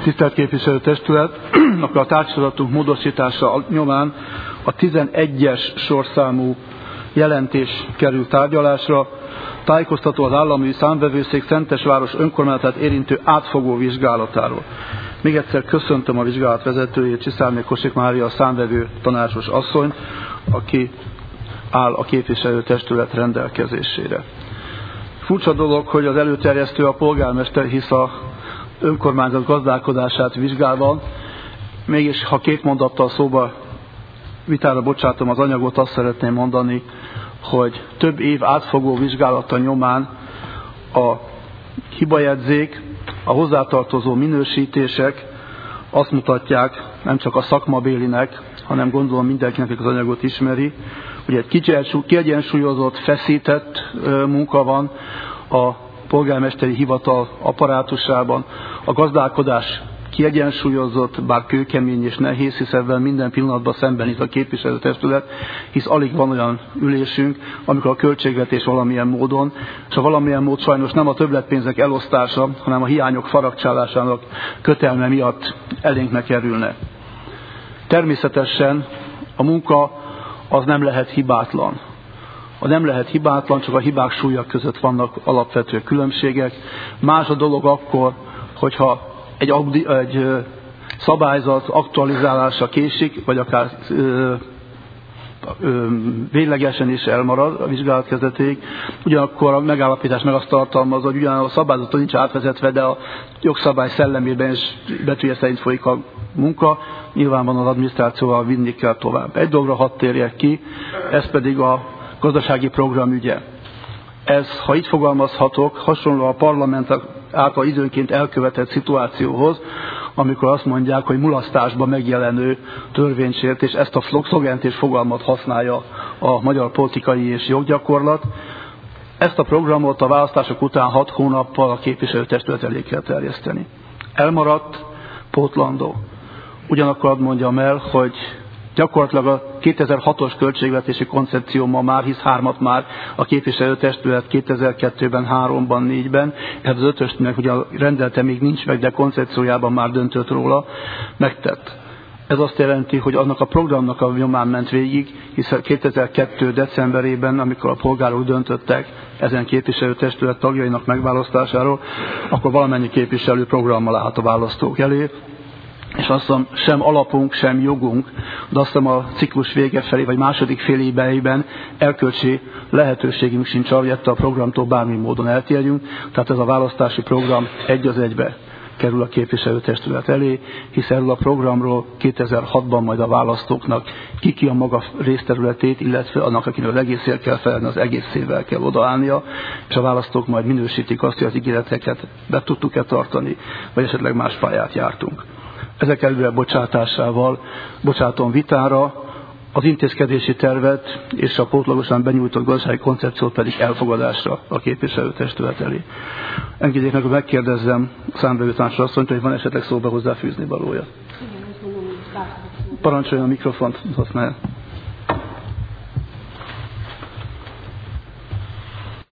Tisztelt képviselőtestület, akkor a tárgyalatunk módosítása nyomán a 11-es sorszámú jelentés kerül tárgyalásra, tájékoztató az állami számvevőszék Szentesváros önkormányzatát érintő átfogó vizsgálatáról. Még egyszer köszöntöm a vizsgálat vezetőjét, Csiszárné Kosik Mária, a számvevő tanácsos asszonyt, aki áll a képviselőtestület rendelkezésére. Furcsa dolog, hogy az előterjesztő a polgármester, hisz a önkormányzat gazdálkodását vizsgálva, mégis ha két mondattal szóba vitára bocsátom az anyagot, azt szeretném mondani, hogy több év átfogó vizsgálata nyomán a hibajegyzék, a hozzátartozó minősítések azt mutatják, nem csak a szakmabélinek, hanem gondolom mindenkinek, aki az anyagot ismeri, hogy egy kiegyensúlyozott, feszített munka van a polgármesteri hivatal apparátusában. A gazdálkodás kiegyensúlyozott, bár kőkemény és nehéz, hisz ebben minden pillanatban szembenéz a képviselőtestület, hisz alig van olyan ülésünk, amikor a költségvetés valamilyen módon, és a valamilyen mód sajnos nem a többletpénzek elosztása, hanem a hiányok faragcsálásának kötelme miatt elénkbe kerülne. Természetesen a munka az nem lehet hibátlan. Nem lehet hibátlan, csak a hibák súlya között vannak alapvető különbségek. Más a dolog akkor, hogyha egy szabályzat aktualizálása késik, vagy akár véglegesen is elmarad a vizsgálat kezdetéig. Ugyanakkor a megállapítás meg azt tartalmaz, hogy ugyan a szabályzaton nincs átvezetve, de a jogszabály szellemében és betűje szerint folyik a munka, nyilvánvalóan az adminisztrációval vinni kell tovább. Egy dologra hadd térjek ki, ez pedig a gazdasági program ügye. Ez, ha így fogalmazhatok, hasonló a parlament által időnként elkövetett szituációhoz, amikor azt mondják, hogy mulasztásban megjelenő törvénysértés, ezt a szlogent és fogalmat használja a magyar politikai és joggyakorlat. Ezt a programot a választások után 6 hónappal a képviselőtestület elé kell terjeszteni. Elmaradt, pótlandó. Ugyanakkor hadd mondjam el, hogy gyakorlatilag a 2006-os költségvetési koncepcióban már, hisz 3-at már a képviselőtestület 2002-ben, 3-ban, 4-ben, ez az 5-ösnek ugye rendelte még nincs meg, de koncepciójában már döntött róla, megtett. Ez azt jelenti, hogy annak a programnak a nyomán ment végig, hiszen 2002. decemberében, amikor a polgárok döntöttek ezen képviselőtestület tagjainak megválasztásáról, akkor valamennyi képviselő programmal állt a választók elé, és azt hiszem, sem alapunk, sem jogunk, de azt hiszem a ciklus vége felé, vagy második fél évben erkölcsi lehetőségünk sincs arra, hogy ettől a programtól bármi módon eltérjünk. Tehát ez a választási program egy az egybe kerül a képviselőtestület elé, hisz erről a programról 2006-ban majd a választóknak ki a maga részterületét, illetve annak, akinek az egészért kell felelni, az egészével kell odaállnia, és a választók majd minősítik azt, hogy az ígéreteket be tudtuk-e tartani, vagy esetleg más pályát jártunk. Ezek előre bocsátásával bocsátom vitára, az intézkedési tervet és a pótlagosan benyújtott gazdasági koncepciót pedig elfogadásra a képviselőtestület elé. Engedjék meg, hogy megkérdezzem a számvevőtanácsos asszonyt, hogy van esetleg szóba hozzáfűzni valója. Parancsoljon, a mikrofont használja.